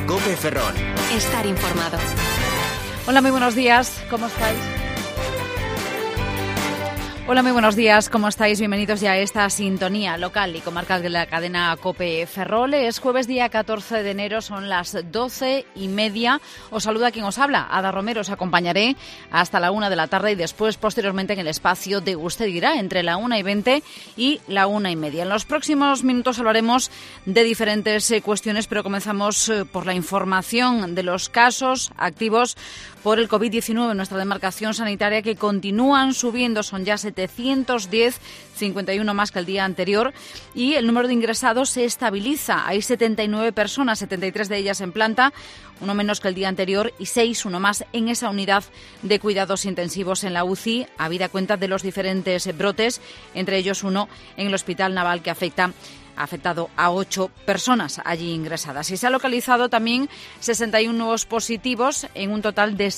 COPE Ferrol. Estar informado. Hola, muy buenos días. ¿Cómo estáis? Hola, muy buenos días. ¿Cómo estáis? Bienvenidos ya a esta sintonía local y comarcal de la cadena COPE Ferrol. Es jueves día 14 de enero, son las 12:30. Os saluda quien os habla, Ada Romero. Os acompañaré hasta la 1 de la tarde y después, posteriormente, en el espacio de Usted Dirá, entre la 1:20 y la 1:30. En los próximos minutos hablaremos de diferentes cuestiones, pero comenzamos por la información de los casos activos por el COVID-19 en nuestra demarcación sanitaria, que continúan subiendo. Son ya 710, 51 más que el día anterior, y el número de ingresados se estabiliza. Hay 79 personas, 73 de ellas en planta, uno menos que el día anterior, y uno más en esa unidad de cuidados intensivos en la UCI, habida cuenta de los diferentes brotes, entre ellos uno en el Hospital Naval que ha afectado a 8 personas allí ingresadas. Y se ha localizado también 61 nuevos positivos en un total de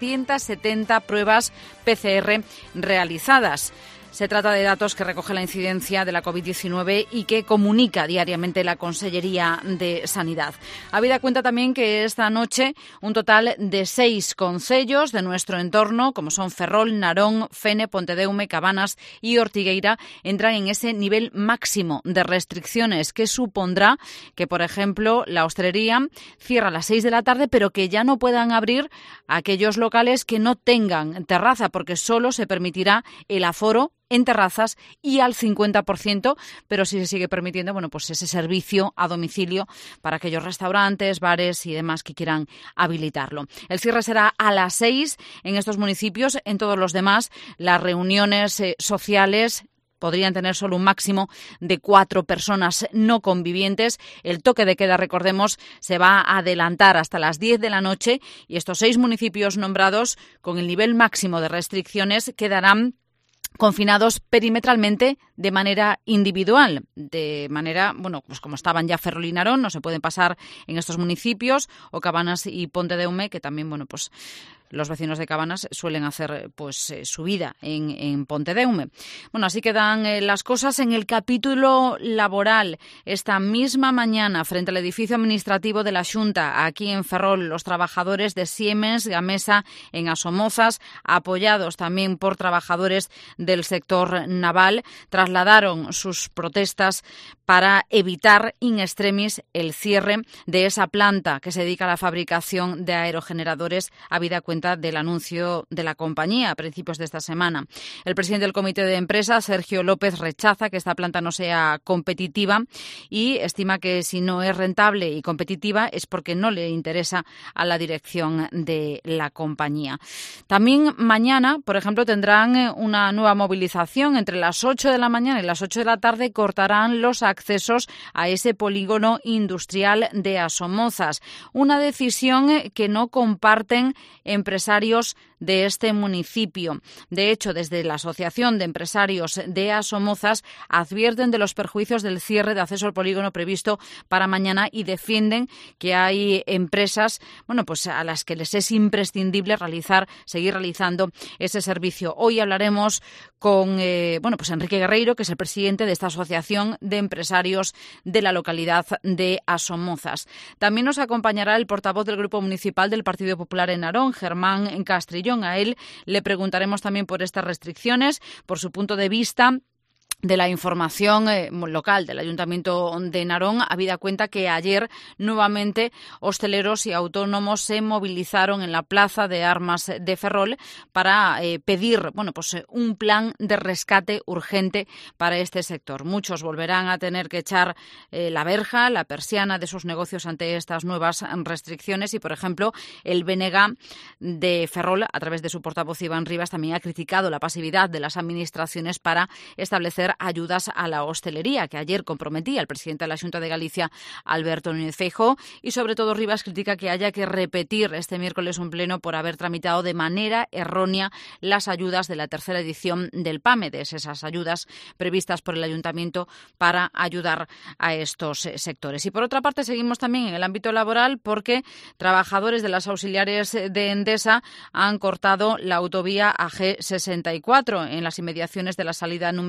670 pruebas PCR realizadas. Se trata de datos que recoge la incidencia de la COVID-19 y que comunica diariamente la Consellería de Sanidad. Habida cuenta también que esta noche un total de 6 concellos de nuestro entorno, como son Ferrol, Narón, Fene, Pontedeume, Cabanas y Ortigueira, entran en ese nivel máximo de restricciones, que supondrá que, por ejemplo, la hostelería cierra a las 6 de la tarde, pero que ya no puedan abrir aquellos locales que no tengan terraza, porque solo se permitirá el aforo en terrazas y al 50%, pero sí se sigue permitiendo, pues ese servicio a domicilio para aquellos restaurantes, bares y demás que quieran habilitarlo. El cierre será a las 6 en estos municipios. En todos los demás, las reuniones sociales podrían tener solo un máximo de 4 personas no convivientes. El toque de queda, recordemos, se va a adelantar hasta las 10 de la noche, y estos 6 municipios nombrados con el nivel máximo de restricciones quedarán confinados perimetralmente de manera individual, de manera, pues como estaban ya Ferrol y Narón, no se pueden pasar en estos municipios, o Cabanas y Pontedeume, que también, pues los vecinos de Cabanas suelen hacer su vida en Pontedeume. Así quedan las cosas. En el capítulo laboral, esta misma mañana, frente al edificio administrativo de la Xunta, aquí en Ferrol, los trabajadores de Siemens Gamesa en Asomozas, apoyados también por trabajadores del sector naval, trasladaron sus protestas para evitar in extremis el cierre de esa planta que se dedica a la fabricación de aerogeneradores, habida cuenta del anuncio de la compañía a principios de esta semana. El presidente del comité de empresa, Sergio López, rechaza que esta planta no sea competitiva y estima que si no es rentable y competitiva es porque no le interesa a la dirección de la compañía. También mañana, por ejemplo, tendrán una nueva movilización. Entre las 8 de la mañana y las 8 de la tarde cortarán los accesos a ese polígono industrial de Asomozas. Una decisión que no comparten empresarios de este municipio. De hecho, desde la Asociación de Empresarios de Asomozas advierten de los perjuicios del cierre de acceso al polígono previsto para mañana y defienden que hay empresas, a las que les es imprescindible seguir realizando ese servicio. Hoy hablaremos con Enrique Guerreiro, que es el presidente de esta Asociación de Empresarios de la localidad de Asomozas. También nos acompañará el portavoz del Grupo Municipal del Partido Popular en Narón, Germán Castrillón. A él le preguntaremos también por estas restricciones, por su punto de vista de la información local del Ayuntamiento de Narón, habida cuenta que ayer nuevamente hosteleros y autónomos se movilizaron en la Plaza de Armas de Ferrol para pedir un plan de rescate urgente para este sector. Muchos volverán a tener que echar la verja, la persiana de sus negocios ante estas nuevas restricciones y, por ejemplo, el BNG de Ferrol, a través de su portavoz Iván Rivas, también ha criticado la pasividad de las administraciones para establecer ayudas a la hostelería, que ayer comprometía el presidente de la Xunta de Galicia, Alberto Núñez Feijóo, y sobre todo Rivas critica que haya que repetir este miércoles un pleno por haber tramitado de manera errónea las ayudas de la tercera edición del PAMEDES, esas ayudas previstas por el Ayuntamiento para ayudar a estos sectores. Y por otra parte, seguimos también en el ámbito laboral porque trabajadores de las auxiliares de Endesa han cortado la autovía AG64 en las inmediaciones de la salida número 30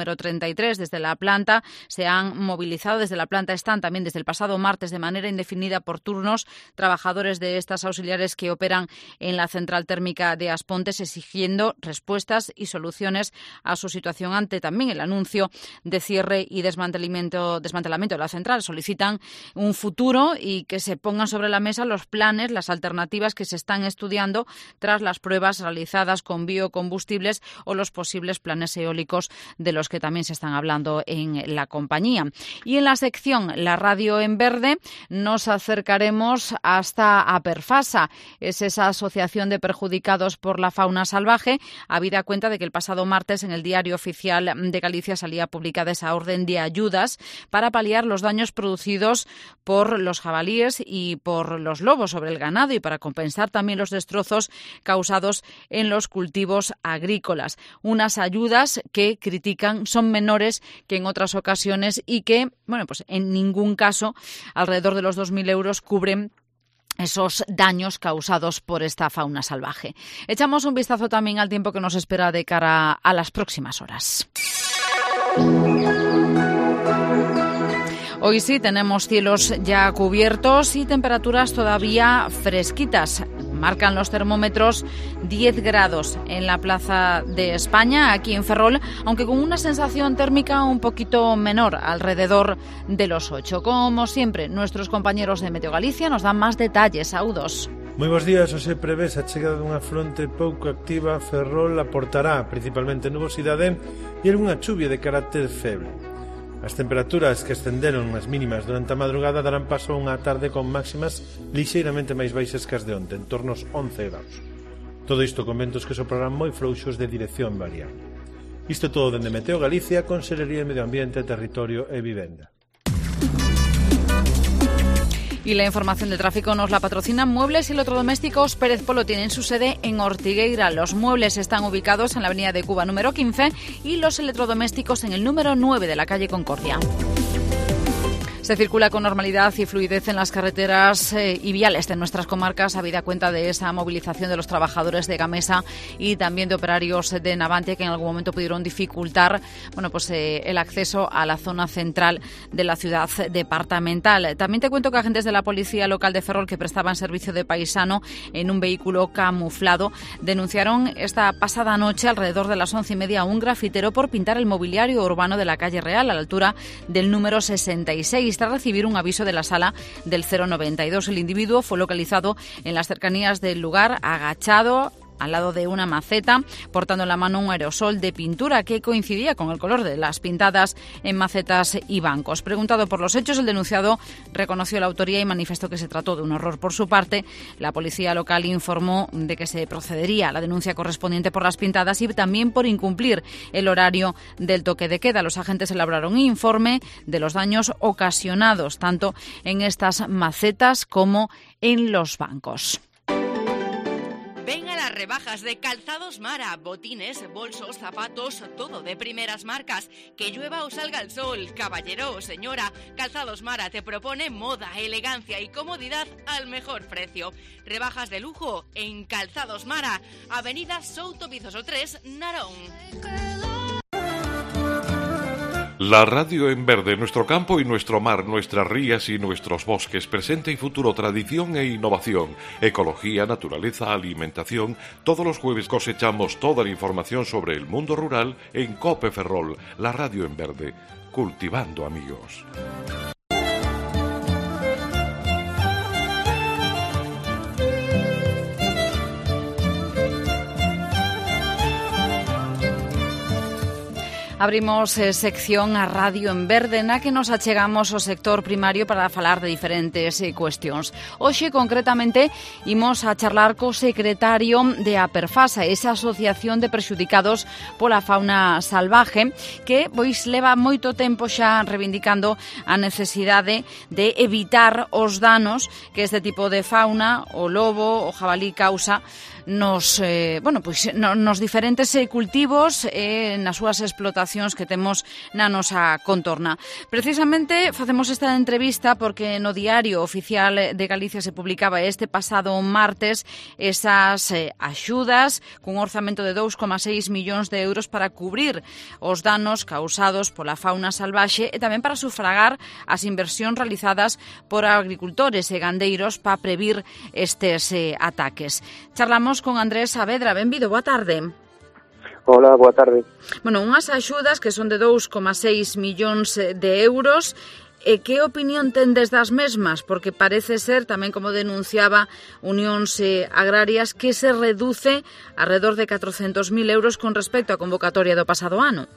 53 desde la planta se han movilizado. Desde la planta están también desde el pasado martes de manera indefinida por turnos trabajadores de estas auxiliares que operan en la central térmica de Aspontes, exigiendo respuestas y soluciones a su situación ante también el anuncio de cierre y desmantelamiento de la central. Solicitan un futuro y que se pongan sobre la mesa los planes, las alternativas que se están estudiando tras las pruebas realizadas con biocombustibles o los posibles planes eólicos de los que también se están hablando en la compañía. Y en la sección La Radio en Verde nos acercaremos hasta Aperfasa. Es esa asociación de perjudicados por la fauna salvaje, habida cuenta de que el pasado martes en el Diario Oficial de Galicia salía publicada esa orden de ayudas para paliar los daños producidos por los jabalíes y por los lobos sobre el ganado y para compensar también los destrozos causados en los cultivos agrícolas. Unas ayudas que critican son menores que en otras ocasiones y que, pues en ningún caso, alrededor de los 2.000 euros cubren esos daños causados por esta fauna salvaje. Echamos un vistazo también al tiempo que nos espera de cara a las próximas horas. Hoy sí tenemos cielos ya cubiertos y temperaturas todavía fresquitas. Marcan los termómetros 10 grados en la Plaza de España, aquí en Ferrol, aunque con una sensación térmica un poquito menor, alrededor de los 8. Como siempre, nuestros compañeros de Meteo Galicia nos dan más detalles. Saúdos. Moi bons días. Hoxe prevés a chegada dunha fronte pouco activa. Ferrol aportará principalmente nubosidade e algunha chuvia de carácter feble. As temperaturas que ascenderon as mínimas durante a madrugada darán paso a unha tarde con máximas lixeiramente máis baixas que as de onte, en torno aos 11 graus. Todo isto con ventos que soprarán moi frouxos de dirección variable. Isto todo dende Meteo Galicia, Consellería de Medio Ambiente, Territorio e Vivenda. Y la información de tráfico nos la patrocinan Muebles y Electrodomésticos Pérez Polo. Tienen su sede en Ortigueira. Los muebles están ubicados en la avenida de Cuba número 15 y los electrodomésticos en el número 9 de la calle Concordia. Se circula con normalidad y fluidez en las carreteras y viales de nuestras comarcas, habida cuenta de esa movilización de los trabajadores de Gamesa y también de operarios de Navantia que en algún momento pudieron dificultar el acceso a la zona central de la ciudad departamental. También te cuento que agentes de la Policía Local de Ferrol que prestaban servicio de paisano en un vehículo camuflado denunciaron esta pasada noche alrededor de las 11:30 a un grafitero por pintar el mobiliario urbano de la calle Real a la altura del número 66. Tras recibir un aviso de la sala del 092. El individuo fue localizado en las cercanías del lugar, agachado al lado de una maceta, portando en la mano un aerosol de pintura que coincidía con el color de las pintadas en macetas y bancos. Preguntado por los hechos, el denunciado reconoció la autoría y manifestó que se trató de un error por su parte. La policía local informó de que se procedería a la denuncia correspondiente por las pintadas y también por incumplir el horario del toque de queda. Los agentes elaboraron un informe de los daños ocasionados tanto en estas macetas como en los bancos. Ven a las rebajas de Calzados Mara, botines, bolsos, zapatos, todo de primeras marcas. Que llueva o salga el sol, caballero o señora, Calzados Mara te propone moda, elegancia y comodidad al mejor precio. Rebajas de lujo en Calzados Mara, Avenida Souto Vizoso 3, Narón. La radio en verde, nuestro campo y nuestro mar, nuestras rías y nuestros bosques, presente y futuro, tradición e innovación, ecología, naturaleza, alimentación. Todos los jueves cosechamos toda la información sobre el mundo rural en COPE Ferrol, la radio en verde, cultivando amigos. Abrimos sección a Radio en Verde na que nos achegamos ao sector primario para falar de diferentes cuestións. Hoxe, concretamente, imos a charlar co secretario de Aperfasa, esa asociación de perxudicados pola fauna salvaje, que leva moito tempo xa reivindicando a necesidade de evitar os danos que este tipo de fauna, o lobo, o jabalí, causa nos diferentes cultivos, nas súas explotacións inundacións que temos na nosa contorna. Precisamente facemos esta entrevista porque no Diario Oficial de Galicia se publicaba este pasado martes esas axudas cun orzamento de 2,6 millóns de euros para cubrir os danos causados pola fauna salvaxe e tamén para sufragar as inversións realizadas por agricultores e gandeiros para previr estes ataques. Charlamos con Andrés Saavedra. Benvido, boa tarde. Hola, boa tarde. Bueno, unhas axudas que son de 2,6 millóns de euros. E que opinión tendes das mesmas? Porque parece ser, tamén como denunciaba Unións Agrarias, que se reduce alrededor de 400.000 euros con respecto á convocatoria do pasado ano.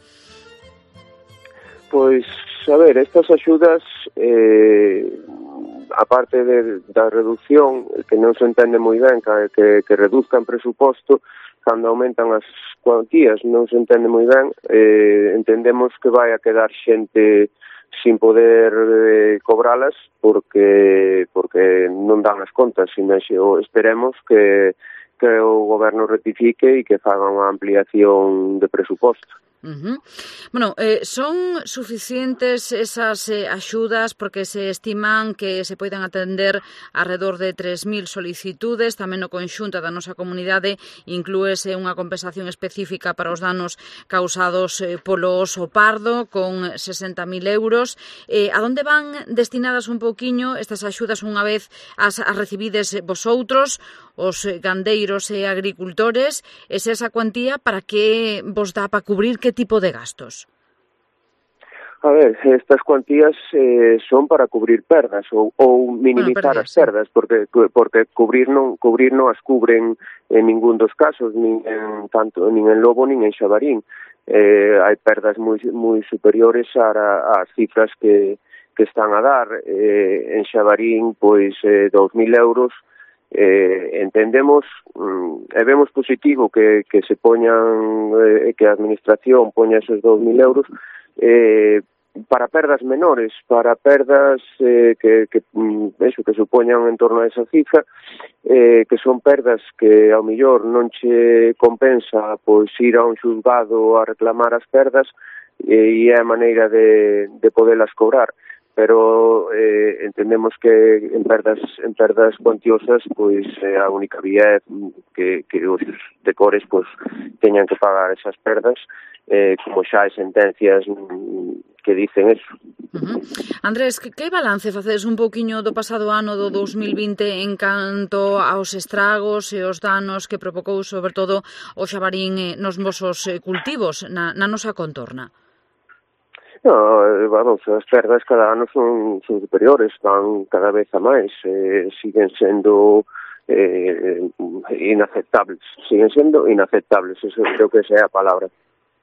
Pois, a ver, estas axudas, aparte da reducción, que non se entende moi ben, que reduzcan presuposto, cando aumentan as cuantías, non se entende moi ben, entendemos que vai a quedar xente sin poder cobralas porque non dan as contas, sino esperemos que o goberno rectifique e que faga unha ampliación de presuposto. Bueno, son suficientes esas axudas porque se estiman que se poidan atender alrededor de 3.000 solicitudes, tamén no conxunto da nosa comunidade inclúese unha compensación específica para os danos causados polo oso pardo con 60.000 euros. A onde van destinadas un pouquiño estas axudas unha vez as recibides vosotros, os gandeiros e agricultores? É esa cuantía para que vos dá para cubrir que tipo de gastos? A ver, estas cuantías son para cubrir perdas ou minimizar as perdas, porque cubrir non as cubren en ningún dos casos, nin en lobo nin en xabarín. Hai perdas moi superiores ás cifras que están a dar. En xabarín, pois, 2.000 euros. Entendemos e vemos positivo que se poñan, que a administración poña esos 2.000 euros para perdas menores, para perdas que supoñan en torno a esa cifra, que son perdas que ao mellor non che compensa pois ir a un xulgado a reclamar as perdas e é a maneira de podelas cobrar. Pero entendemos que en perdas cuantiosas pois a única vía é que os decores pois teñan que pagar esas perdas, como xa hai sentencias que dicen eso. Andrés, que balance facedes un pouquiño do pasado ano do 2020 en canto aos estragos e os danos que provocou sobre todo o xabarín nos vosos cultivos na nosa contorna? No, vamos, as perdas cada ano son superiores, van cada vez a máis, siguen sendo inaceptables, eso creo que esa é a palabra.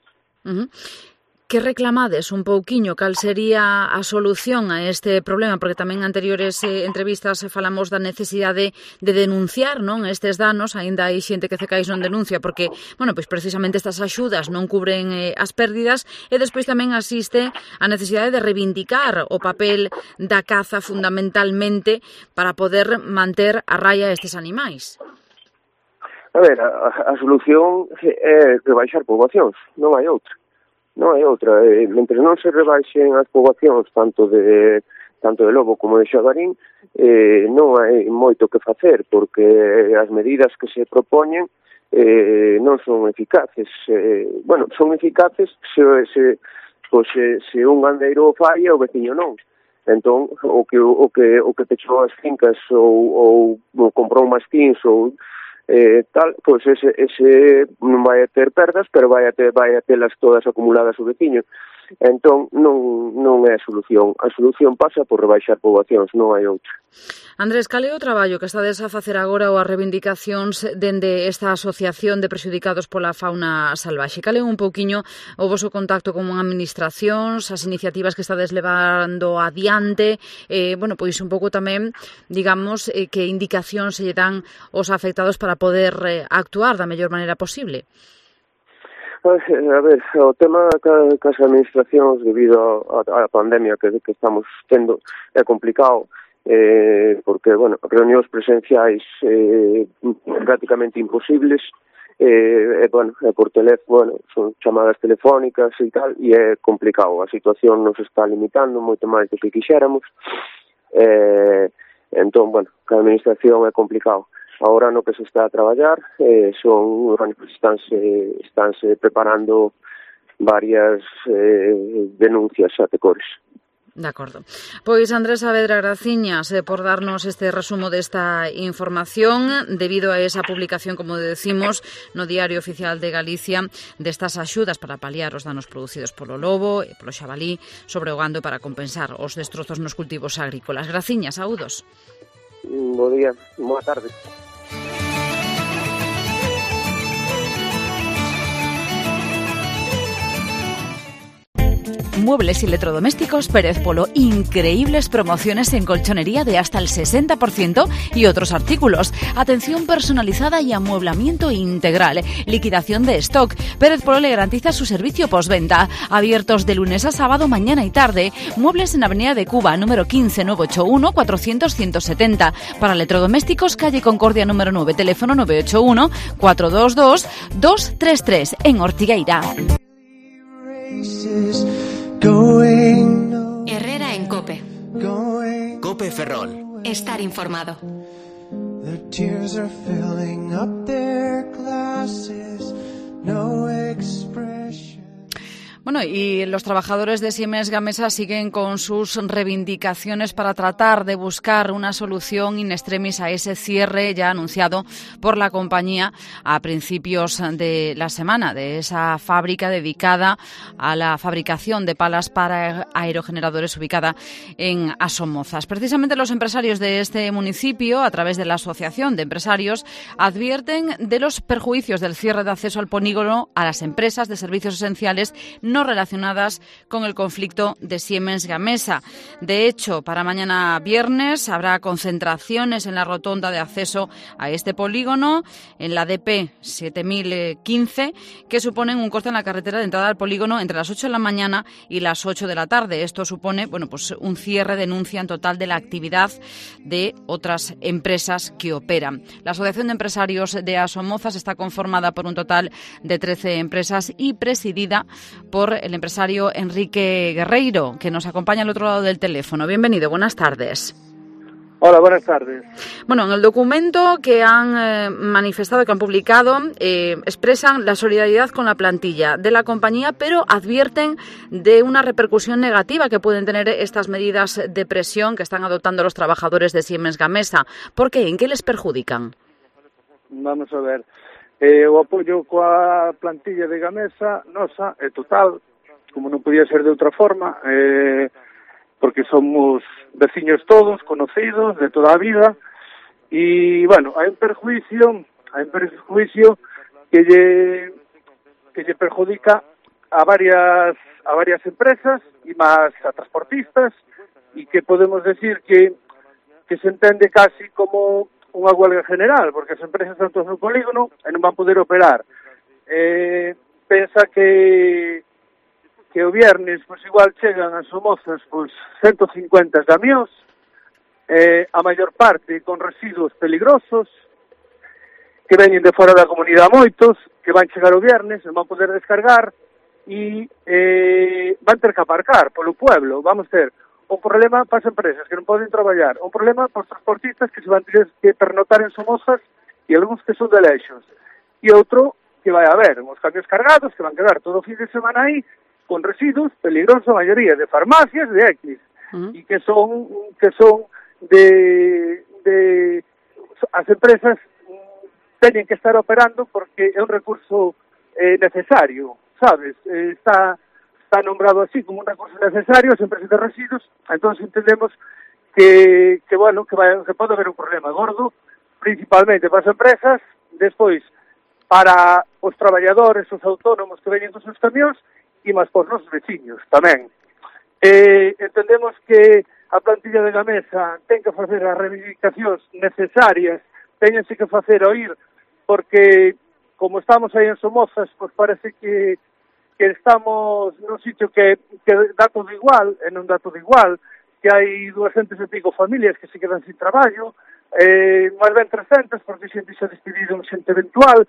Que reclamades un pouquiño cal sería a solución a este problema, porque tamén en anteriores entrevistas falamos da necesidade de denunciar, non, estes danos, aínda hai xente que cecais non denuncia, porque, bueno, pois precisamente estas axudas non cubren as pérdidas, e despois tamén asiste a necesidade de reivindicar o papel da caza fundamentalmente para poder manter a raya estes animais. A ver, a solución é rebaixar poboacións, non hai outra. Mentre non se rebaixen as poboacións tanto de lobo como de xabarín, non hai moito que facer, porque as medidas que se propoñen non son eficaces. Son eficaces se un gandeiro falla, o veciño non. Entón, o que pechou as fincas ou comprou mastins ou pois ese non vai a ter perdas, pero vai a telas todas acumuladas o veciño. Entón, non é a solución. A solución pasa por rebaixar poboacións, non hai outra. Andrés, cal é o traballo que estades a facer agora ou as reivindicacións dende esta asociación de prexudicados pola fauna salvaxe? Cal é un pouquiño o voso contacto con administracións, as iniciativas que estades levando adiante, pois un pouco tamén, digamos, que indicacións se lle dan aos afectados para poder actuar da mellor maneira posible? A ver, o tema cas administracións debido á pandemia que estamos tendo é complicado, porque, reunións presenciais prácticamente imposibles, por teléfono, son chamadas telefónicas e tal, e é complicado, a situación nos está limitando moito máis do que quixéramos, entón, que a administración é complicado. Agora no que se está a traballar estánse preparando varias denuncias a Tecores. De acordo. Pois Andrés Saavedra, graciñas por darnos este resumo desta información debido a esa publicación, como decimos, no Diario Oficial de Galicia destas axudas para paliar os danos producidos polo lobo e polo xabalí sobre o gando para compensar os destrozos nos cultivos agrícolas. Graciñas, saúdos. Bo día, boa tarde. Muebles y electrodomésticos Pérez Polo. Increíbles promociones en colchonería de hasta el 60% y otros artículos. Atención personalizada y amueblamiento integral. Liquidación de stock. Pérez Polo le garantiza su servicio postventa. Abiertos de lunes a sábado, mañana y tarde. Muebles en Avenida de Cuba, número 15, 981 400 170. Para electrodomésticos, calle Concordia número 9, teléfono 981 422 233 en Ortigueira. Herrera en COPE. COPE Ferrol. Estar informado. Bueno, y los trabajadores de Siemens Gamesa siguen con sus reivindicaciones para tratar de buscar una solución in extremis a ese cierre ya anunciado por la compañía a principios de la semana de esa fábrica dedicada a la fabricación de palas para aerogeneradores ubicada en Asomozas. Precisamente los empresarios de este municipio, a través de la Asociación de Empresarios, advierten de los perjuicios del cierre de acceso al polígono a las empresas de servicios esenciales no relacionadas con el conflicto de Siemens Gamesa. De hecho, para mañana viernes habrá concentraciones en la rotonda de acceso a este polígono, en la DP 7015, que suponen un corte en la carretera de entrada al polígono entre las 8 de la mañana y las 8 de la tarde. Esto supone, un cierre, denuncian, total de la actividad de otras empresas que operan. La Asociación de Empresarios de Asomozas está conformada por un total de 13 empresas y presidida por el empresario Enrique Guerreiro, que nos acompaña al otro lado del teléfono. Bienvenido, buenas tardes. Hola, buenas tardes. Bueno, en el documento que han manifestado, que han publicado, expresan la solidaridad con la plantilla de la compañía, pero advierten de una repercusión negativa que pueden tener estas medidas de presión que están adoptando los trabajadores de Siemens Gamesa. ¿Por qué? ¿En qué les perjudican? Vamos a ver. O apoio coa plantilla de Gamesa nosa é total, como non podía ser de outra forma, porque somos veciños todos, conocidos de toda a vida, e, hai un perjuicio que lle perjudica a varias empresas e máis a transportistas, e que podemos decir que se entende casi como unha huelga general, porque as empresas están todas no polígono e non van poder operar. Pensa que o viernes, igual chegan as Somozas, 150 camións, a maior parte con residuos peligrosos, que veñen de fora da comunidade moitos, que van chegar o viernes, non van poder descargar, e van ter que aparcar polo pueblo. Vamos ter un problema para as empresas que non poden traballar, un problema para os transportistas que se van ter que pernotar en Somozas e algúns que son de lexos, e outro que vai haber uns camións cargados que van quedar todo o fin de semana aí con residuos peligrosos, a maioría de farmacias de X, e que son de as empresas teñen que estar operando porque é un recurso necesario, sabes, está nombrado así como un recurso necesario, as empresas de residuos. Entón entendemos que pode haber un problema gordo, principalmente para as empresas, despois para os traballadores, os autónomos que veñen con seus camións, e máis por nosos veciños tamén. Entendemos que a plantilla de Gamesa ten que facer as reivindicacións necesarias, teñense que facer oír, porque como estamos aí en Somozas, parece que estamos nun sitio que dá todo igual, e non dá todo igual, que hai 200 e pico familias que se quedan sin traballo, máis ben 300, porque xente xa despedido, xente eventual,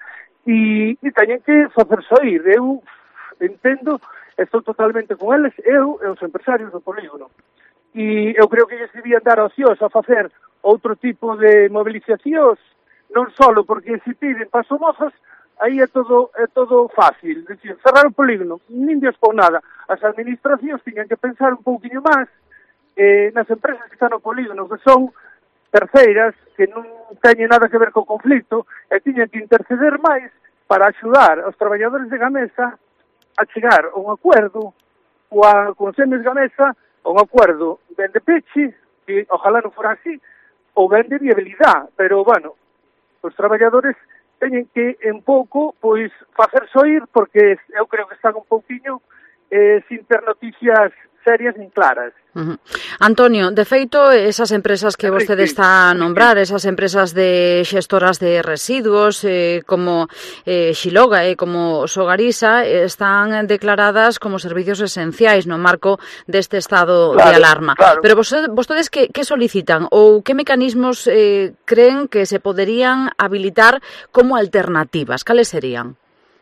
e teñen que facer sair. Eu entendo, estou totalmente con eles, eu e os empresarios do polígono. E eu creo que eles debían dar opcións a facer outro tipo de movilizacións, non só porque se piden para Somozas, aí é todo fácil. Decir, cerrar o polígono, nin Dios por nada. As administracións tiñan que pensar un pouquinho máis nas empresas que están no polígono, que son terceiras, que non teñen nada que ver co conflito, e tiñan que interceder máis para axudar aos traballadores de Gamesa a chegar a un acuerdo con Siemens Gamesa, a un acuerdo ben de peche, que ojalá non fora así, ou ben de viabilidade, pero, bueno, os traballadores teñen que, en pouco, pois, facer soir, porque eu creo que están un pouquiño sin ter noticias serias nin claras. Antonio, de feito, esas empresas que vostede está a nombrar, esas empresas de xestoras de residuos como Xiloga e como Sogarisa, están declaradas como servicios esenciais no marco deste estado de alarma. Claro. Pero vostedes que solicitan ou que mecanismos creen que se poderían habilitar como alternativas? Cales serían?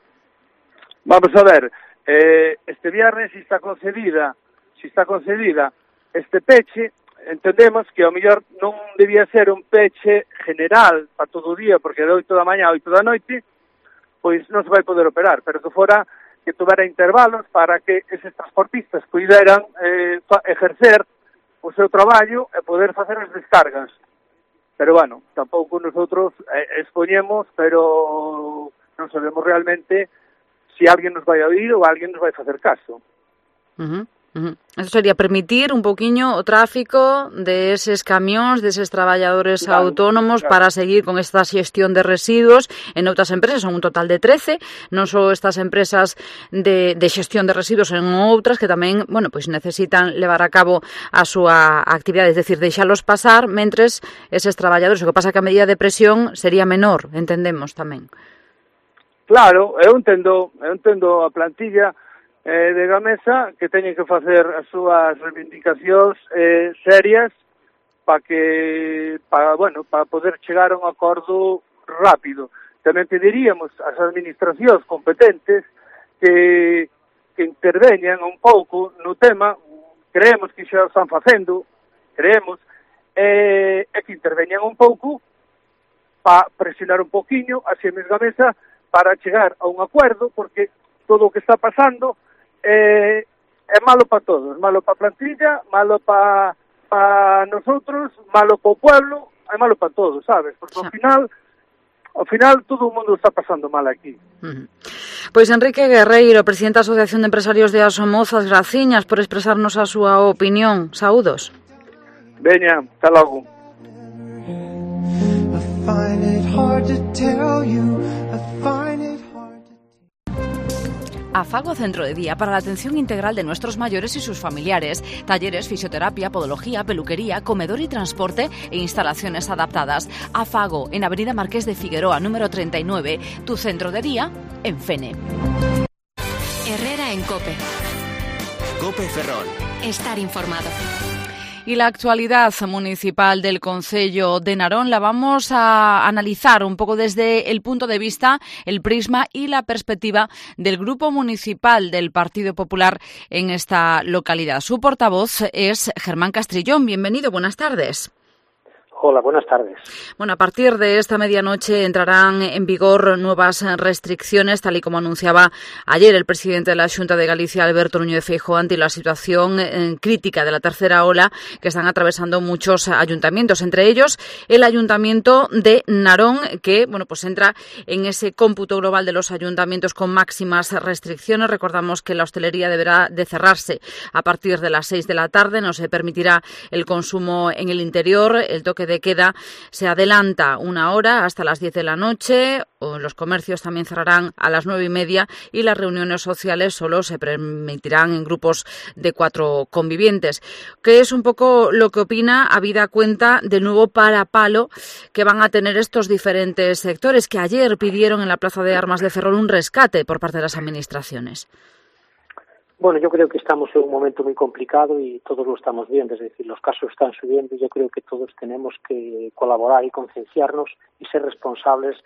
Vamos a ver, este viernes si está concedida este peche, entendemos que ao mellor non debía ser un peche general para todo o día, porque de 8 da mañá a 8 da noite, pois non se vai poder operar, pero que fora que tuvera intervalos para que eses transportistas puderan ejercer o seu traballo e poder facer as descargas. Pero, bueno, tampouco nosotros expoñemos, pero non sabemos realmente se alguén nos vai a oír ou alguén nos vai facer caso. Eso sería permitir un poquinho o tráfico de eses camións, deses traballadores autónomos para seguir con esta xestión de residuos en outras empresas, son un total de 13, non só estas empresas de xestión de residuos, en outras que tamén, bueno, pois necesitan levar a cabo a súa actividade, é dicir, deixalos pasar mentres eses traballadores, o que pasa que a medida de presión sería menor, entendemos tamén. Claro, eu entendo a plantilla de Gamesa que teñen que facer as súas reivindicacións serias para poder chegar a un acordo rápido. Tamén pediríamos ás administracións competentes que interveñan un pouco no tema, creemos que xa o están facendo, e que interveñan un pouco para presionar un poquinho a Siemens Gamesa para chegar a un acuerdo, porque todo o que está pasando é malo para todos, malo para a plantilla, malo para nosotros, malo para o pueblo, é malo para todos, sabes? Porque ao final todo o mundo está pasando mal aquí. Pois Enrique Guerreiro, presidente da Asociación de Empresarios de Somozas, graciñas por expresarnos a súa opinión. Saúdos. Veña, hasta logo. Afago Centro de Día para la atención integral de nuestros mayores y sus familiares. Talleres, fisioterapia, podología, peluquería, comedor y transporte e instalaciones adaptadas. Afago, en Avenida Marqués de Figueroa, número 39. Tu centro de día, en Fene. Herrera en COPE. COPE Ferrol. Estar informado. Y la actualidad municipal del concello de Narón la vamos a analizar un poco desde el punto de vista, el prisma y la perspectiva del Grupo Municipal del Partido Popular en esta localidad. Su portavoz es Germán Castrillón. Bienvenido, buenas tardes. Hola, buenas tardes. Bueno, a partir de esta medianoche entrarán en vigor nuevas restricciones, tal y como anunciaba ayer el presidente de la Xunta de Galicia, Alberto Núñez Feijóo, ante la situación crítica de la tercera ola que están atravesando muchos ayuntamientos, entre ellos el Ayuntamiento de Narón, que bueno, pues entra en ese cómputo global de los ayuntamientos con máximas restricciones. Recordamos que la hostelería deberá de cerrarse a partir de las 6 de la tarde, no se permitirá el consumo en el interior, el toque de queda se adelanta una hora hasta las 10 de la noche, o los comercios también cerrarán a las 9:30 y las reuniones sociales solo se permitirán en grupos de 4 convivientes. ¿Qué es un poco lo que opina, habida cuenta del nuevo parapalo que van a tener estos diferentes sectores que ayer pidieron en la Plaza de Armas de Ferrol un rescate por parte de las administraciones? Bueno, yo creo que estamos en un momento muy complicado y todos lo estamos viendo, es decir, los casos están subiendo y yo creo que todos tenemos que colaborar y concienciarnos y ser responsables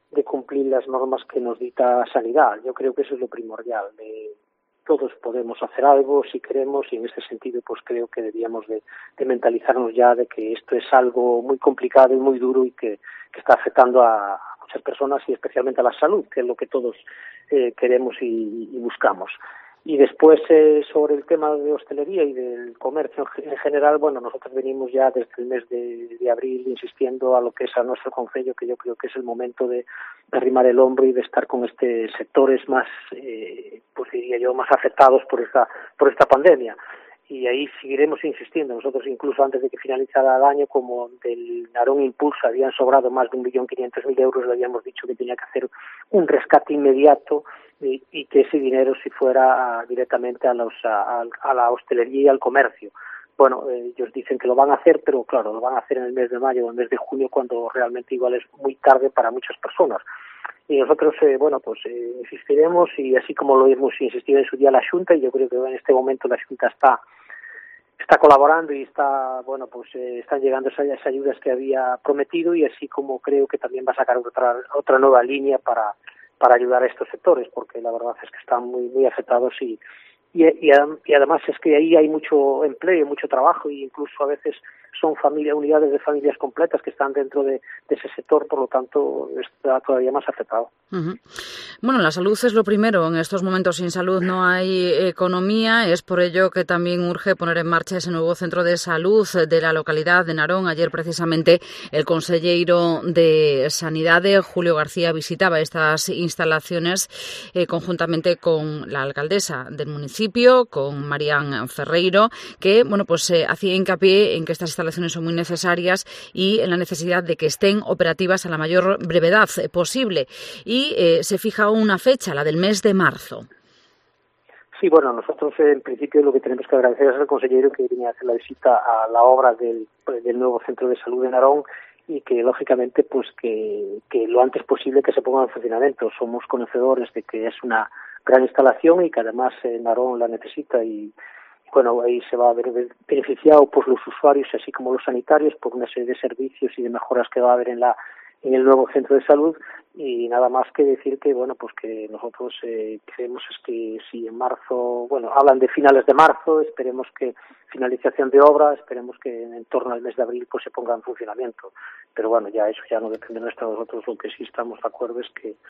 cumplir las normas que nos dicta Sanidad. Yo creo que eso es lo primordial. Todos podemos hacer algo si queremos, y en este sentido pues creo que debíamos de mentalizarnos ya de que esto es algo muy complicado y muy duro y que está afectando a muchas personas y especialmente a la salud, que es lo que todos queremos y buscamos. Y después, sobre el tema de hostelería y del comercio en general, bueno, nosotros venimos ya desde el mes de abril insistiendo a lo que es a nuestro concello, que yo creo que es el momento de arrimar el hombro y de estar con sectores más, pues diría yo, más afectados por esta pandemia. Y ahí seguiremos insistiendo. Nosotros, incluso antes de que finalizara el año, como del Narón Impulso habían sobrado más de 1.500.000 euros, le habíamos dicho que tenía que hacer un rescate inmediato y que ese dinero si fuera directamente a la hostelería y al comercio. Bueno, ellos dicen que lo van a hacer, pero claro, lo van a hacer en el mes de mayo o en el mes de junio, cuando realmente igual es muy tarde para muchas personas. Y nosotros, insistiremos, y así como lo hemos insistido en su día la Xunta, y yo creo que en este momento la Xunta está colaborando y están llegando esas ayudas que había prometido, y así como creo que también va a sacar otra nueva línea para ayudar a estos sectores, porque la verdad es que están muy, muy afectados y además es que ahí hay mucho empleo, mucho trabajo, e incluso a veces son unidades de familias completas que están dentro de ese sector, por lo tanto está todavía más afectado. Uh-huh. Bueno, la salud es lo primero. En estos momentos sin salud no hay economía. Es por ello que también urge poner en marcha ese nuevo centro de salud de la localidad de Narón. Ayer precisamente el conselleiro de Sanidade, Julio García, visitaba estas instalaciones conjuntamente con la alcaldesa del municipio, con Marián Ferreiro, que hacía hincapié en que estas instalaciones son muy necesarias y en la necesidad de que estén operativas a la mayor brevedad posible. Y se fija una fecha, la del mes de marzo. Sí, bueno, nosotros en principio lo que tenemos que agradecer es al consejero que venía a hacer la visita a la obra del nuevo centro de salud de Narón, y que lógicamente pues que lo antes posible que se ponga en funcionamiento. Somos conocedores de que es una gran instalación y que además Narón la necesita, y bueno, ahí se va a ver beneficiado pues los usuarios así como los sanitarios por una serie de servicios y de mejoras que va a haber en el nuevo centro de salud. Y nada más que decir que que nosotros creemos es que si en marzo, hablan de finales de marzo, esperemos que finalización de obra, esperemos que en torno al mes de abril pues se ponga en funcionamiento. Pero bueno, ya eso ya no depende de nosotros. Lo que sí estamos de acuerdo es que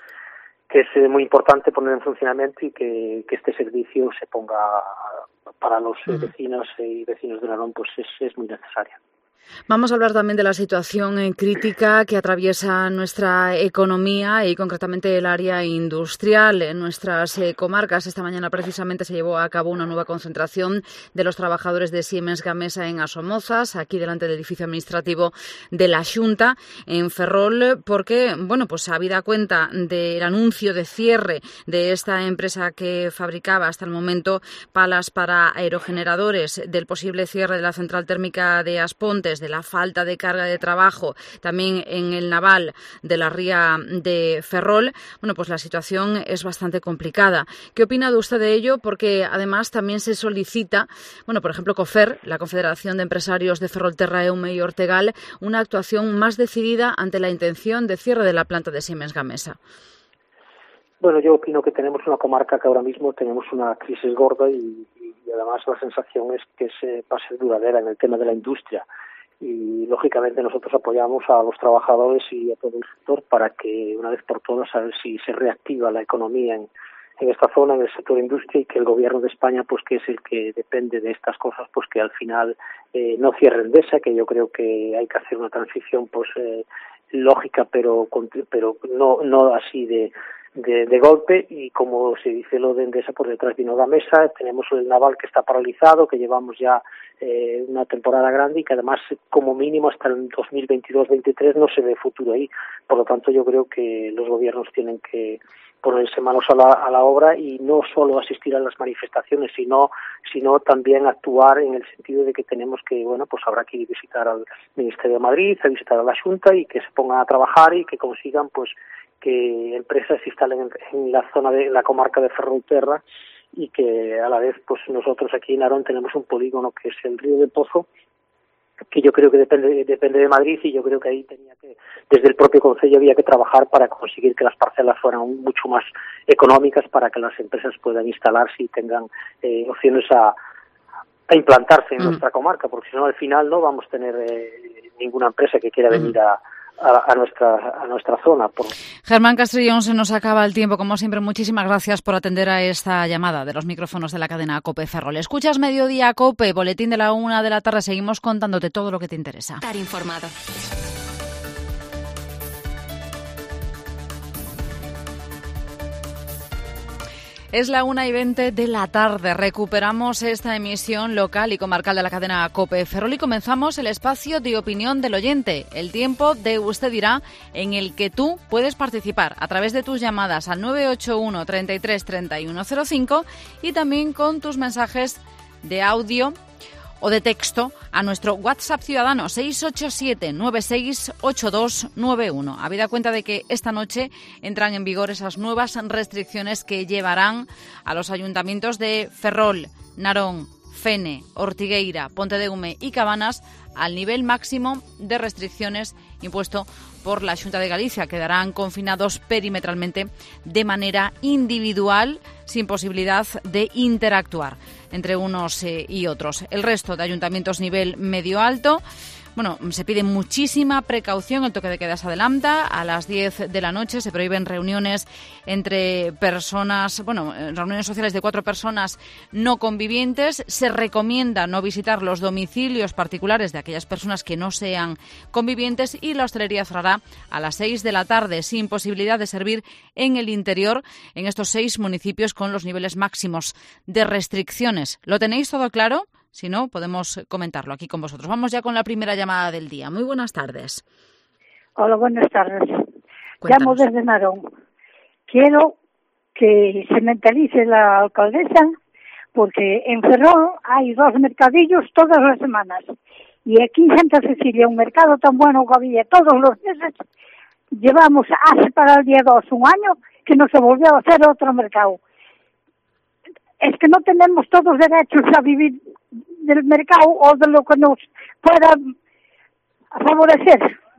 es muy importante poner en funcionamiento y que este servicio se ponga para los vecinos y vecinos de Narón, pues es muy necesario. Vamos a hablar también de la situación crítica que atraviesa nuestra economía y concretamente el área industrial en nuestras comarcas. Esta mañana precisamente se llevó a cabo una nueva concentración de los trabajadores de Siemens Gamesa en Asomozas, aquí delante del edificio administrativo de la Xunta, en Ferrol, porque, habida cuenta del anuncio de cierre de esta empresa que fabricaba hasta el momento palas para aerogeneradores, del posible cierre de la central térmica de Aspontes, de la falta de carga de trabajo también en el naval de la ría de Ferrol, la situación es bastante complicada. ¿Qué opina usted de ello? Porque además también se solicita, por ejemplo, COFER, la Confederación de Empresarios de Ferrolterra, Eume y Ortegal, una actuación más decidida ante la intención de cierre de la planta de Siemens Gamesa. Bueno, yo opino que tenemos una comarca que ahora mismo tenemos una crisis gorda y además la sensación es que va a ser duradera en el tema de la industria. Y lógicamente nosotros apoyamos a los trabajadores y a todo el sector para que una vez por todas a ver si se reactiva la economía en esta zona, en el sector de industria, y que el gobierno de España, pues que es el que depende de estas cosas, pues que al final no cierre Endesa, que yo creo que hay que hacer una transición pues lógica, pero no así de golpe. Y como se dice lo de Endesa, por detrás vino Gamesa, tenemos el naval que está paralizado, que llevamos ya una temporada grande y que además como mínimo hasta el 2022-23 no se ve futuro ahí. Por lo tanto, yo creo que los gobiernos tienen que ponerse manos a la obra y no solo asistir a las manifestaciones, sino también actuar en el sentido de que tenemos que, habrá que ir a visitar al Ministerio de Madrid, a visitar a la Xunta y que se pongan a trabajar y que consigan pues que empresas se instalen en la zona de la comarca de Ferrolterra, y que a la vez pues nosotros aquí en Narón tenemos un polígono que es el Río del Pozo, que yo creo que depende de Madrid, y yo creo que ahí tenía que, desde el propio Concello había que trabajar para conseguir que las parcelas fueran mucho más económicas para que las empresas puedan instalarse y tengan opciones a implantarse en nuestra comarca, porque si no al final no vamos a tener ninguna empresa que quiera venir a nuestra zona. Germán Castrillón, se nos acaba el tiempo. Como siempre, muchísimas gracias por atender a esta llamada de los micrófonos de la cadena COPE Ferrol. Escuchas Mediodía COPE, boletín de la 1 de la tarde. Seguimos contándote todo lo que te interesa. Estar informado. Es la 1:20 de la tarde. Recuperamos esta emisión local y comarcal de la cadena COPE Ferrol y comenzamos el espacio de opinión del oyente. El tiempo de Usted Dirá, en el que tú puedes participar a través de tus llamadas al 981 33 3105 y también con tus mensajes de audio o de texto a nuestro WhatsApp ciudadano 687 968291. Habida cuenta de que esta noche entran en vigor esas nuevas restricciones que llevarán a los ayuntamientos de Ferrol, Narón, Fene, Ortigueira, Pontedeume y Cabanas al nivel máximo de restricciones impuesto por la Xunta de Galicia. Quedarán confinados perimetralmente de manera individual, sin posibilidad de interactuar entre unos y otros. El resto de ayuntamientos nivel medio-alto, se pide muchísima precaución. El toque de queda se adelanta a las 10 de la noche. Se prohíben reuniones entre personas, reuniones sociales de 4 personas no convivientes. Se recomienda no visitar los domicilios particulares de aquellas personas que no sean convivientes y la hostelería cerrará a las 6 de la tarde, sin posibilidad de servir en el interior en estos 6 municipios con los niveles máximos de restricciones. ¿Lo tenéis todo claro? Si no, podemos comentarlo aquí con vosotros. Vamos ya con la primera llamada del día. Muy buenas tardes. Hola, buenas tardes. Cuéntanos. Llamo desde Narón. Quiero que se mentalice la alcaldesa, porque en Ferrol hay 2 mercadillos todas las semanas. Y aquí en Santa Cecilia, un mercado tan bueno que había todos los meses, llevamos hace para el día 2 un año que no se volvió a hacer otro mercado. Es que no tenemos todos derechos a vivir del mercado o de lo que nos pueda favorecer.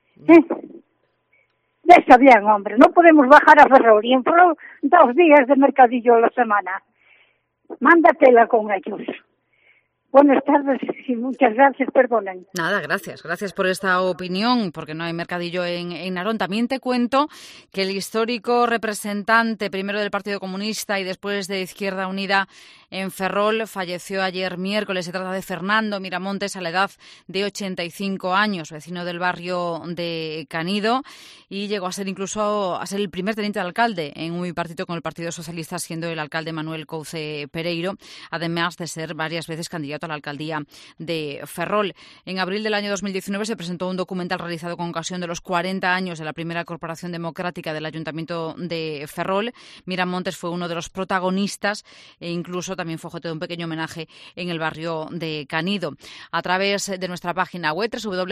Está bien, hombre, no podemos bajar a Ferrol y en Ferrol 2 días de mercadillo a la semana. Mándatela con ellos. Buenas tardes y muchas gracias, perdonen. Nada, gracias por esta opinión, porque no hay mercadillo en Narón. También te cuento que el histórico representante, primero del Partido Comunista y después de Izquierda Unida en Ferrol, falleció ayer miércoles. Se trata de Fernando Miramontes, a la edad de 85 años, vecino del barrio de Canido, y llegó a ser incluso el primer teniente de alcalde en un bipartito con el Partido Socialista, siendo el alcalde Manuel Couce Pereiro, además de ser varias veces candidato a la alcaldía de Ferrol. En abril del año 2019 se presentó un documental realizado con ocasión de los 40 años de la primera corporación democrática del Ayuntamiento de Ferrol. Miramontes fue uno de los protagonistas e incluso también fue objeto de un pequeño homenaje en el barrio de Canido. A través de nuestra página web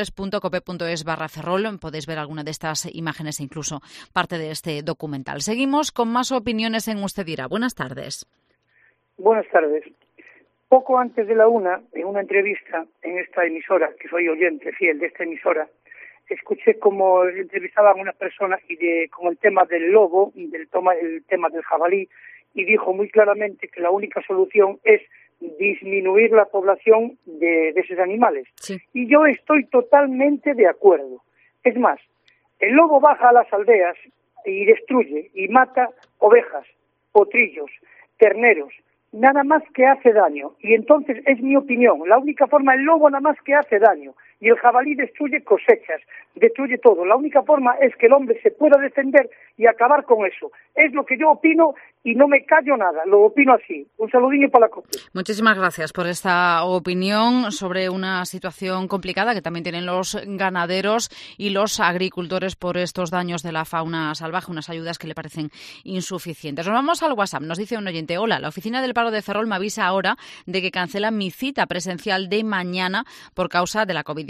www.cope.es/Ferrol podéis ver alguna de estas imágenes e incluso parte de este documental. Seguimos con más opiniones en Usted Dirá. Buenas tardes. Buenas tardes. Poco antes de la 1, en una entrevista en esta emisora, que soy oyente fiel de esta emisora, escuché como entrevistaban a una persona con el tema del lobo, el tema del jabalí, y dijo muy claramente que la única solución es disminuir la población de esos animales. Sí. Y yo estoy totalmente de acuerdo. Es más, el lobo baja a las aldeas y destruye y mata ovejas, potrillos, terneros, nada más que hace daño. Y entonces es mi opinión, la única forma, el lobo nada más que hace daño y el jabalí destruye cosechas, destruye todo. La única forma es que el hombre se pueda defender y acabar con eso. Es lo que yo opino y no me callo nada, lo opino así. Un saludinho para la COPE. Muchísimas gracias por esta opinión sobre una situación complicada que también tienen los ganaderos y los agricultores por estos daños de la fauna salvaje, unas ayudas que le parecen insuficientes. Nos vamos al WhatsApp, nos dice un oyente: hola, la oficina del paro de Ferrol me avisa ahora de que cancelan mi cita presencial de mañana por causa de la COVID-19.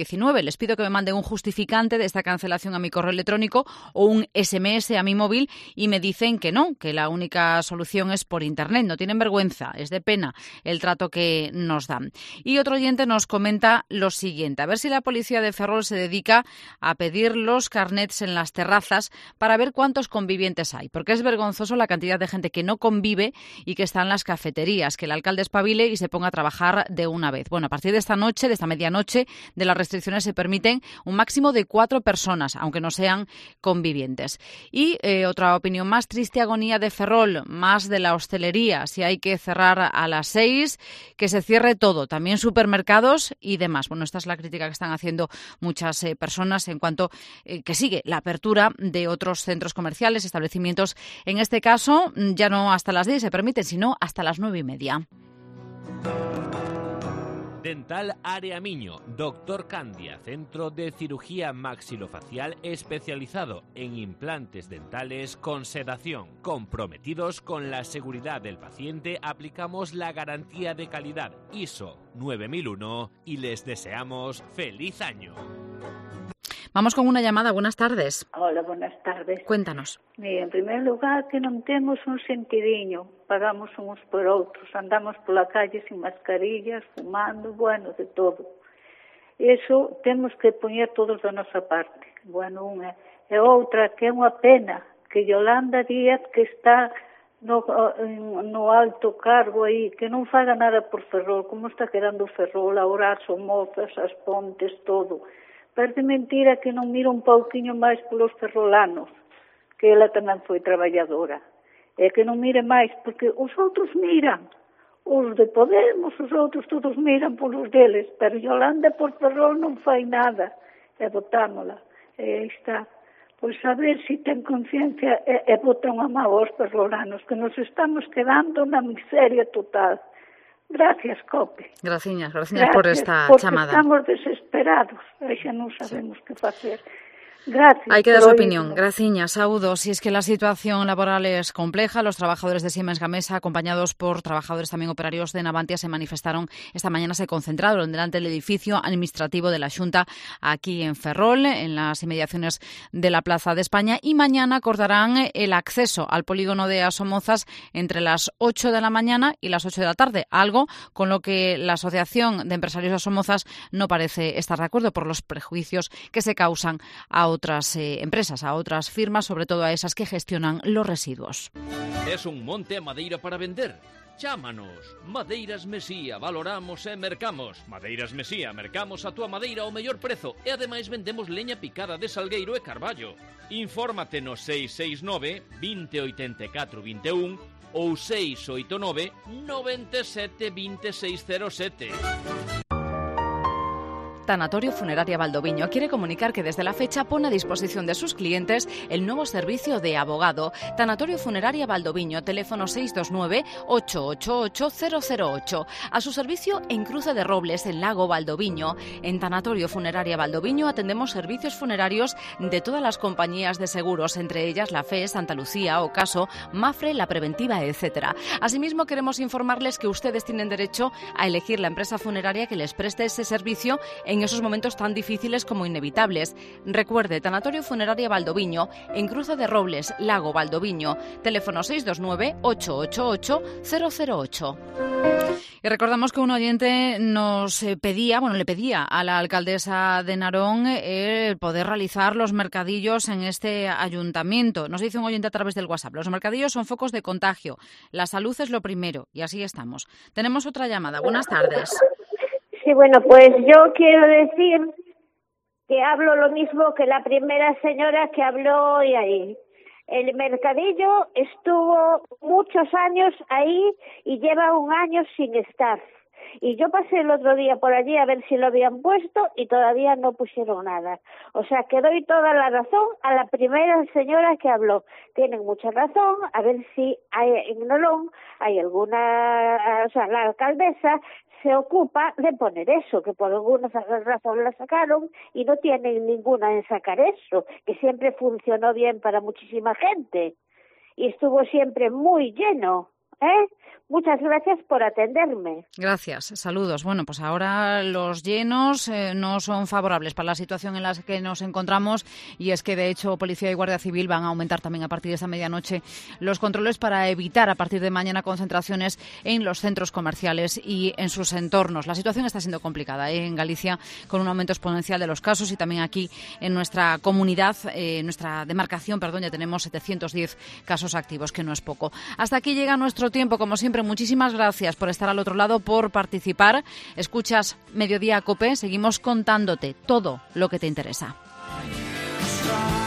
COVID-19. Les pido que me manden un justificante de esta cancelación a mi correo electrónico o un SMS a mi móvil y me dicen que no, que la única solución es por Internet. No tienen vergüenza, es de pena el trato que nos dan. Y otro oyente nos comenta lo siguiente: a ver si la policía de Ferrol se dedica a pedir los carnets en las terrazas para ver cuántos convivientes hay, porque es vergonzoso la cantidad de gente que no convive y que está en las cafeterías. Que el alcalde espabile y se ponga a trabajar de una vez. Bueno, a partir de esta noche, de esta medianoche, de las restricciones se permiten un máximo de 4 personas, aunque no sean convivientes. Y otra opinión más: triste agonía de Ferrol, más de la hostelería. Si hay que cerrar a las 6, que se cierre todo, también supermercados y demás. Bueno, esta es la crítica que están haciendo muchas personas en cuanto que sigue la apertura de otros centros comerciales, establecimientos. En este caso, ya no hasta las 10 se permiten, sino hasta las 9:30. Dental Área Miño, Dr. Candia, centro de cirugía maxilofacial especializado en implantes dentales con sedación. Comprometidos con la seguridad del paciente, aplicamos la garantía de calidad ISO 9001 y les deseamos feliz año. Vamos con una llamada. Buenas tardes. Hola, buenas tardes. Cuéntanos. Mira, en primer lugar, que non temos un sentidiño, pagamos uns por outros, andamos pola calle sin mascarillas, fumando, bueno, de todo. Eso temos que poñer todos da nosa parte. Bueno, unha. E outra, que é unha pena, que Yolanda Díaz, que está no alto cargo aí, que non faga nada por Ferrol, como está quedando Ferrol, ahora as Somozas, as Pontes, todo. Parece mentira que non mira un pouquiño máis polos ferrolanos, que ela tamén foi traballadora. E que non mire máis, porque os outros miran. Os de Podemos, os outros todos miran polos deles, pero Yolanda por Ferrol non fai nada. E votámola. E aí está. Pois a ver se ten conciencia e vota unha mão aos ferrolanos, que nos estamos quedando na miseria total. Gracias, Cope. Graciñas por esta chamada. Estamos desesperados, xa non sabemos que facer. Gracias. Hay que dar su opinión. Graciñas, saúdos. Y es que la situación laboral es compleja. Los trabajadores de Siemens Gamesa, acompañados por trabajadores también operarios de Navantia, se manifestaron esta mañana, se concentraron delante del edificio administrativo de la Xunta aquí en Ferrol, en las inmediaciones de la Plaza de España, y mañana acordarán el acceso al polígono de Asomozas entre las 8 de la mañana y las 8 de la tarde, algo con lo que la Asociación de Empresarios de Asomozas no parece estar de acuerdo por los prejuicios que se causan a otras empresas, a otras firmas, sobre todo a esas que gestionan los residuos. Es un monte a madeira para vender? Chámanos. Madeiras Mesía, valoramos e mercamos. Madeiras Mesía, mercamos a túa madeira ao mellor prezo e ademais vendemos leña picada de salgueiro e carballo. Infórmate no 669 2084 21 ou 689 97 2607. Tanatorio Funeraria Valdoviño quiere comunicar que desde la fecha pone a disposición de sus clientes el nuevo servicio de abogado. Tanatorio Funeraria Valdoviño, teléfono 629-888-008. A su servicio en Cruce de Robles, en Lago Valdoviño. En Tanatorio Funeraria Valdoviño atendemos servicios funerarios de todas las compañías de seguros, entre ellas la FE, Santa Lucía, Ocaso, Mafre, La Preventiva, etc. Asimismo, queremos informarles que ustedes tienen derecho a elegir la empresa funeraria que les preste ese servicio en esos momentos tan difíciles como inevitables. Recuerde, Tanatorio Funeraria Valdoviño, en Cruce de Robles, Lago Valdoviño, teléfono 629-888-008. Y recordamos que un oyente le pedía a la alcaldesa de Narón el poder realizar los mercadillos en este ayuntamiento. Nos dice un oyente a través del WhatsApp: los mercadillos son focos de contagio, la salud es lo primero, y así estamos. Tenemos otra llamada. Buenas tardes. Sí, bueno, pues yo quiero decir que hablo lo mismo que la primera señora que habló hoy ahí. El mercadillo estuvo muchos años ahí y lleva un año sin estar. Y yo pasé el otro día por allí a ver si lo habían puesto y todavía no pusieron nada. O sea, que doy toda la razón a la primera señora que habló. Tienen mucha razón, a ver si en Nolón hay alguna... O sea, la alcaldesa se ocupa de poner eso, que por alguna razón la sacaron y no tienen ninguna en sacar eso, que siempre funcionó bien para muchísima gente y estuvo siempre muy lleno. Muchas gracias por atenderme. Gracias, saludos. Bueno, pues ahora los llenos no son favorables para la situación en la que nos encontramos, y es que de hecho Policía y Guardia Civil van a aumentar también a partir de esta medianoche los controles para evitar a partir de mañana concentraciones en los centros comerciales y en sus entornos. La situación está siendo complicada en Galicia, con un aumento exponencial de los casos, y también aquí en nuestra comunidad, nuestra demarcación, ya tenemos 710 casos activos, que no es poco. Hasta aquí llega nuestro tiempo, como siempre. Muchísimas gracias por estar al otro lado, por participar. Escuchas Mediodía COPE, seguimos contándote todo lo que te interesa.